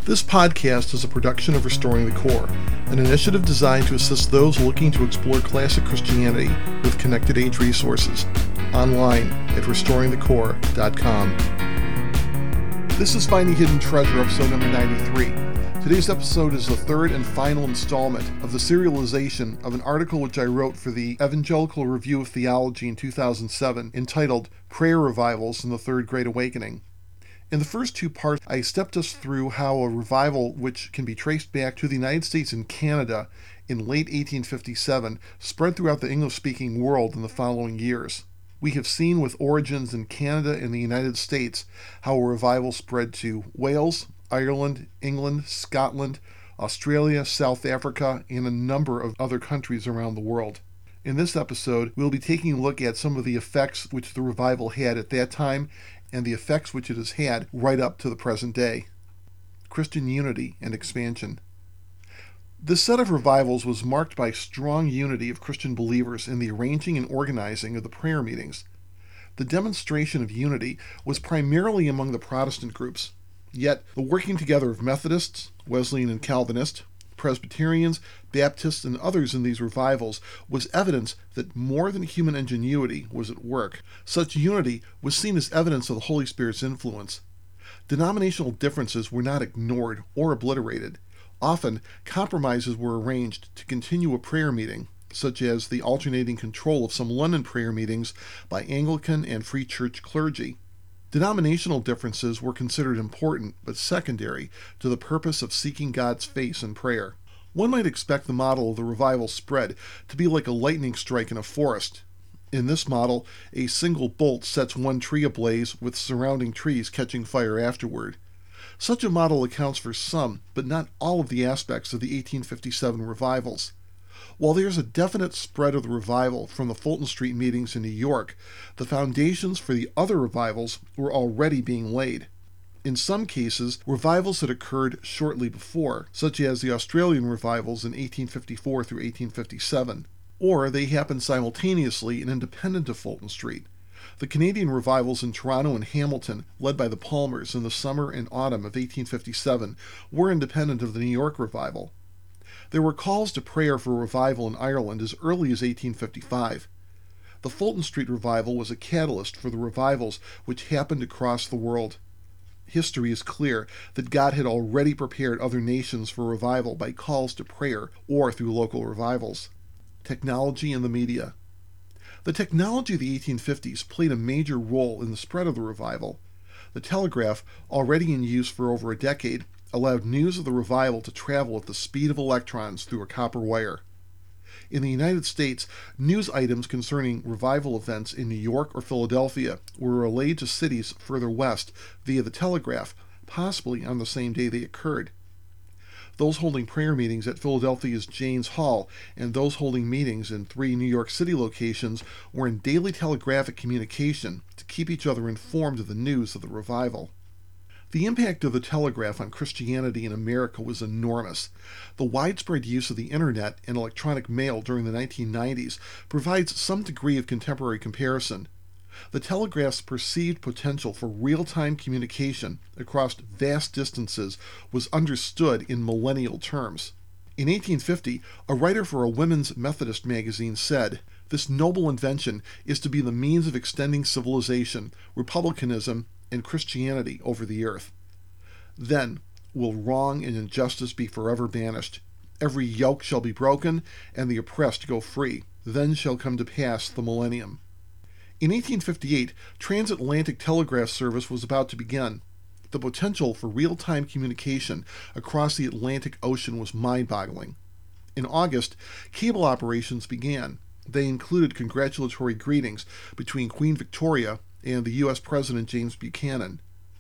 This podcast is a production of Restoring the Core, an initiative designed to assist those looking to explore classic Christianity with connected age resources, online at restoringthecore.com. This is Finding Hidden Treasure, episode number 93. Today's episode is the third and final installment of the serialization of an article which I wrote for the Evangelical Review of Theology in 2007, entitled Prayer Revivals in the Third Great Awakening. In the first two parts, I stepped us through how a revival which can be traced back to the United States and Canada in late 1857 spread throughout the English-speaking world in the following years. We have seen with origins in Canada and the United States how a revival spread to Wales, Ireland, England, Scotland, Australia, South Africa, and a number of other countries around the world. In this episode, we'll be taking a look at some of the effects which the revival had at that time and the effects which it has had right up to the present day. Christian unity and expansion. This set of revivals was marked by strong unity of Christian believers in the arranging and organizing of the prayer meetings. The demonstration of unity was primarily among the Protestant groups, yet the working together of Methodists, Wesleyan and Calvinist, Presbyterians, Baptists, and others in these revivals was evidence that more than human ingenuity was at work. Such unity was seen as evidence of the Holy Spirit's influence. Denominational differences were not ignored or obliterated. Often, compromises were arranged to continue a prayer meeting, such as the alternating control of some London prayer meetings by Anglican and Free Church clergy. Denominational differences were considered important but secondary to the purpose of seeking God's face in prayer. One might expect the model of the revival spread to be like a lightning strike in a forest. In this model, a single bolt sets one tree ablaze with surrounding trees catching fire afterward. Such a model accounts for some, but not all of the aspects of the 1857 revivals. While there is a definite spread of the revival from the Fulton Street meetings in New York, the foundations for the other revivals were already being laid. In some cases, revivals had occurred shortly before, such as the Australian revivals in 1854 through 1857, or they happened simultaneously and independent of Fulton Street. The Canadian revivals in Toronto and Hamilton, led by the Palmers in the summer and autumn of 1857, were independent of the New York revival. There were calls to prayer for revival in Ireland as early as 1855. The Fulton Street revival was a catalyst for the revivals which happened across the world. History is clear that God had already prepared other nations for revival by calls to prayer or through local revivals. Technology and the media. The technology of the 1850s played a major role in the spread of the revival. The telegraph, already in use for over a decade, allowed news of the revival to travel at the speed of electrons through a copper wire. In the United States, news items concerning revival events in New York or Philadelphia were relayed to cities further west via the telegraph, possibly on the same day they occurred. Those holding prayer meetings at Philadelphia's Janes Hall and those holding meetings in 3 New York City locations were in daily telegraphic communication to keep each other informed of the news of the revival. The impact of the telegraph on Christianity in America was enormous. The widespread use of the internet and electronic mail during the 1990s provides some degree of contemporary comparison. The telegraph's perceived potential for real-time communication across vast distances was understood in millennial terms. In 1850, a writer for a women's Methodist magazine said, "This noble invention is to be the means of extending civilization, republicanism, and Christianity over the earth. Then will wrong and injustice be forever banished. Every yoke shall be broken, and the oppressed go free. Then shall come to pass the millennium." In 1858, transatlantic telegraph service was about to begin. The potential for real-time communication across the Atlantic Ocean was mind-boggling. In August, cable operations began. They included congratulatory greetings between Queen Victoria and the U.S. President James Buchanan.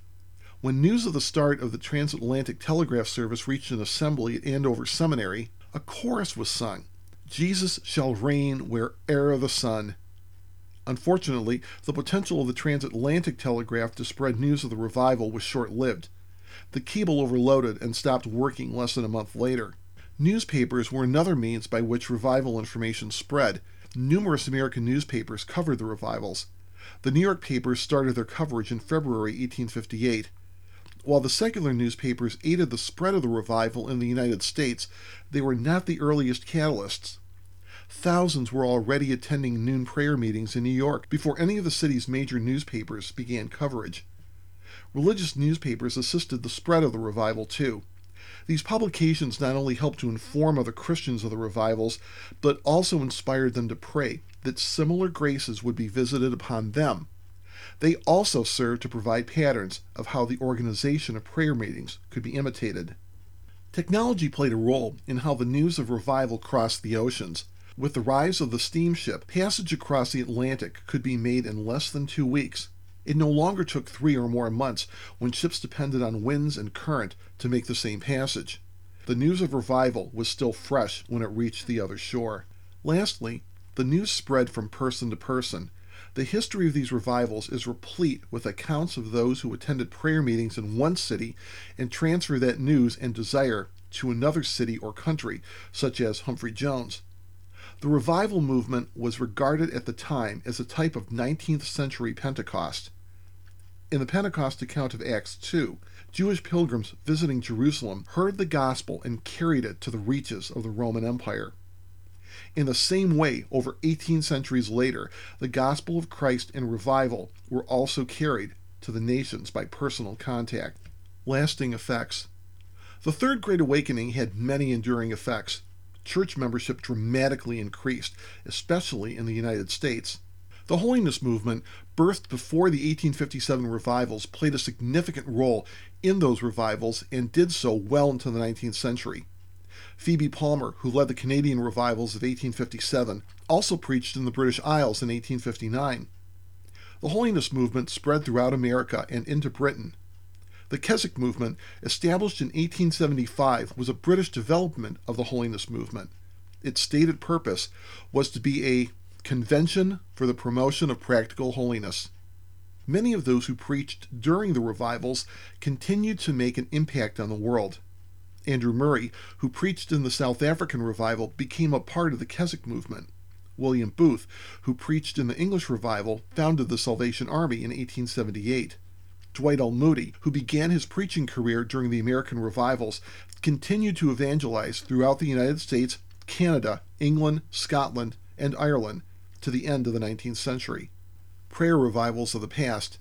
When news of the start of the transatlantic telegraph service reached an assembly at Andover Seminary, a chorus was sung, "Jesus shall reign where'er the sun." Unfortunately, the potential of the transatlantic telegraph to spread news of the revival was short-lived. The cable overloaded and stopped working less than a month later. Newspapers were another means by which revival information spread. Numerous American newspapers covered the revivals. The New York papers started their coverage in February 1858. While the secular newspapers aided the spread of the revival in the United States, they were not the earliest catalysts. Thousands were already attending noon prayer meetings in New York before any of the city's major newspapers began coverage. Religious newspapers assisted the spread of the revival too. These publications not only helped to inform other Christians of the revivals, but also inspired them to pray that similar graces would be visited upon them. They also served to provide patterns of how the organization of prayer meetings could be imitated. Technology played a role in how the news of revival crossed the oceans. With the rise of the steamship, passage across the Atlantic could be made in less than 2 weeks. It no longer took 3 or more months when ships depended on winds and current to make the same passage. The news of revival was still fresh when it reached the other shore. Lastly, the news spread from person to person. The history of these revivals is replete with accounts of those who attended prayer meetings in one city and transferred that news and desire to another city or country, such as Humphrey Jones. The revival movement was regarded at the time as a type of 19th century Pentecost. In the Pentecost account of Acts 2, Jewish pilgrims visiting Jerusalem heard the gospel and carried it to the reaches of the Roman Empire. In the same way, over 18 centuries later, the gospel of Christ and revival were also carried to the nations by personal contact. Lasting effects. The Third Great Awakening had many enduring effects. Church membership dramatically increased, especially in the United States. The Holiness Movement, birthed before the 1857 revivals, played a significant role in those revivals and did so well into the 19th century. Phoebe Palmer, who led the Canadian revivals of 1857, also preached in the British Isles in 1859. The Holiness Movement spread throughout America and into Britain. The Keswick Movement, established in 1875, was a British development of the Holiness Movement. Its stated purpose was to be a convention for the promotion of practical holiness. Many of those who preached during the revivals continued to make an impact on the world. Andrew Murray, who preached in the South African revival, became a part of the Keswick movement. William Booth, who preached in the English revival, founded the Salvation Army in 1878. Dwight L. Moody, who began his preaching career during the American revivals, continued to evangelize throughout the United States, Canada, England, Scotland, and Ireland to the end of the 19th century. Prayer revivals of the past.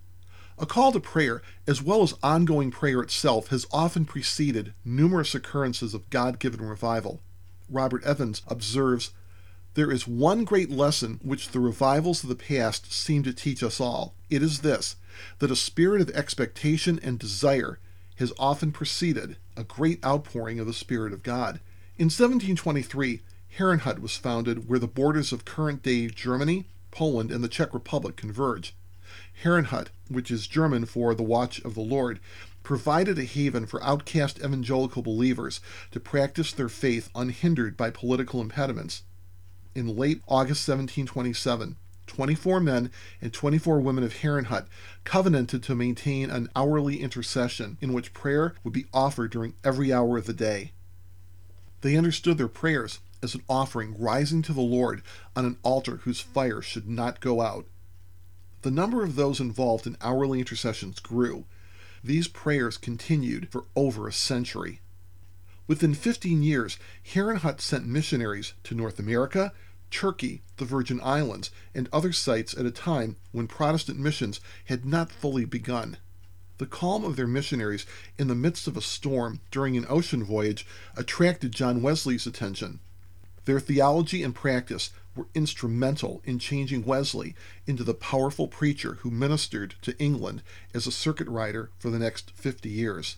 A call to prayer, as well as ongoing prayer itself, has often preceded numerous occurrences of God-given revival. Robert Evans observes, "There is one great lesson which the revivals of the past seem to teach us all. It is this, that a spirit of expectation and desire has often preceded a great outpouring of the Spirit of God." In 1723, Herrnhut was founded where the borders of current-day Germany, Poland, and the Czech Republic converge. Herrnhut, which is German for the Watch of the Lord, provided a haven for outcast evangelical believers to practice their faith unhindered by political impediments. In late August 1727, 24 men and 24 women of Herrnhut covenanted to maintain an hourly intercession in which prayer would be offered during every hour of the day. They understood their prayers as an offering rising to the Lord on an altar whose fire should not go out. The number of those involved in hourly intercessions grew. These prayers continued for over a century. Within 15 years, Herrnhut sent missionaries to North America, Turkey, the Virgin Islands, and other sites at a time when Protestant missions had not fully begun. The calm of their missionaries in the midst of a storm during an ocean voyage attracted John Wesley's attention. Their theology and practice were instrumental in changing Wesley into the powerful preacher who ministered to England as a circuit rider for the next 50 years.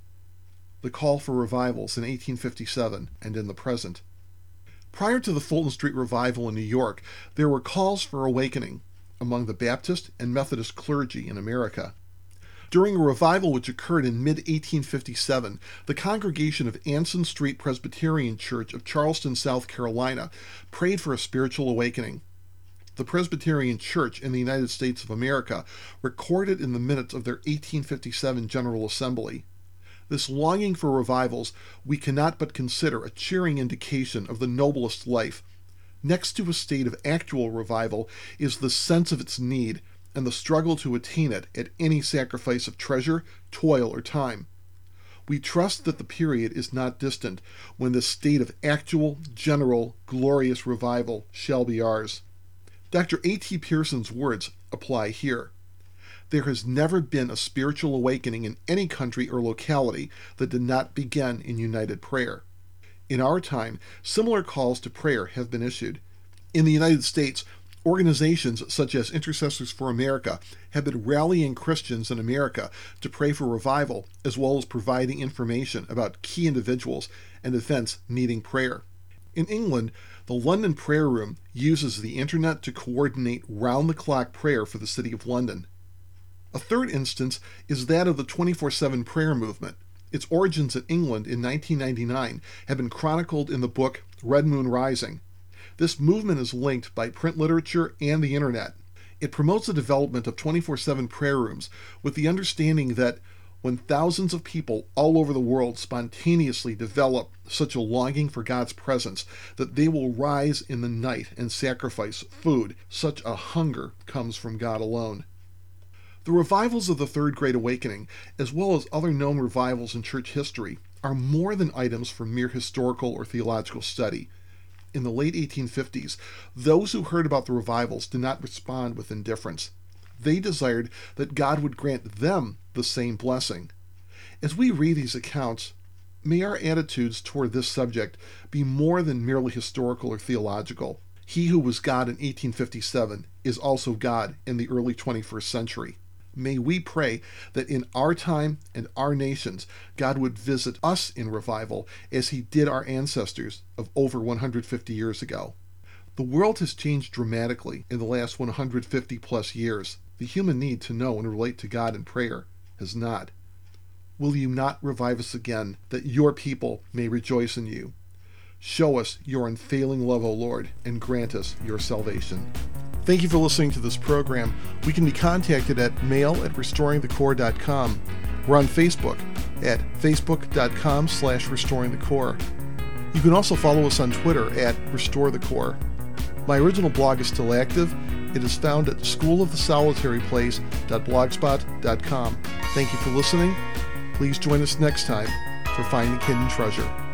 The call for revivals in 1857 and in the present. Prior to the Fulton Street Revival in New York, there were calls for awakening among the Baptist and Methodist clergy in America. During a revival which occurred in mid-1857, the congregation of Anson Street Presbyterian Church of Charleston, South Carolina, prayed for a spiritual awakening. The Presbyterian Church in the United States of America recorded in the minutes of their 1857 General Assembly, "This longing for revivals we cannot but consider a cheering indication of the noblest life. Next to a state of actual revival is the sense of its need, and the struggle to attain it at any sacrifice of treasure, toil, or time. We trust that the period is not distant when this state of actual, general, glorious revival shall be ours. Dr. A.T. Pierson's words apply here. There has never been a spiritual awakening in any country or locality that did not begin in united prayer. In our time, similar calls to prayer have been issued. In the United States, organizations such as Intercessors for America have been rallying Christians in America to pray for revival, as well as providing information about key individuals and events needing prayer. In England, the London Prayer Room uses the internet to coordinate round-the-clock prayer for the City of London. A third instance is that of the 24/7 prayer movement. Its origins in England in 1999 have been chronicled in the book Red Moon Rising. This movement is linked by print literature and the internet. It promotes the development of 24/7 prayer rooms with the understanding that when thousands of people all over the world spontaneously develop such a longing for God's presence that they will rise in the night and sacrifice food, such a hunger comes from God alone. The revivals of the Third Great Awakening, as well as other known revivals in church history, are more than items for mere historical or theological study. In the late 1850s, those who heard about the revivals did not respond with indifference. They desired that God would grant them the same blessing. As we read these accounts, may our attitudes toward this subject be more than merely historical or theological. He who was God in 1857 is also God in the early 21st century. May we pray that in our time and our nations, God would visit us in revival as he did our ancestors of over 150 years ago. The world has changed dramatically in the last 150 plus years. The human need to know and relate to God in prayer has not. Will you not revive us again, that your people may rejoice in you? Show us your unfailing love, O Lord, and grant us your salvation. Thank you for listening to this program. We can be contacted at mail@restoringthecore.com. We're on Facebook at facebook.com/restoringthecore. You can also follow us on Twitter at RestoreTheCore. My original blog is still active. It is found at schoolofthesolitaryplace.blogspot.com. Thank you for listening. Please join us next time for Finding Hidden Treasure.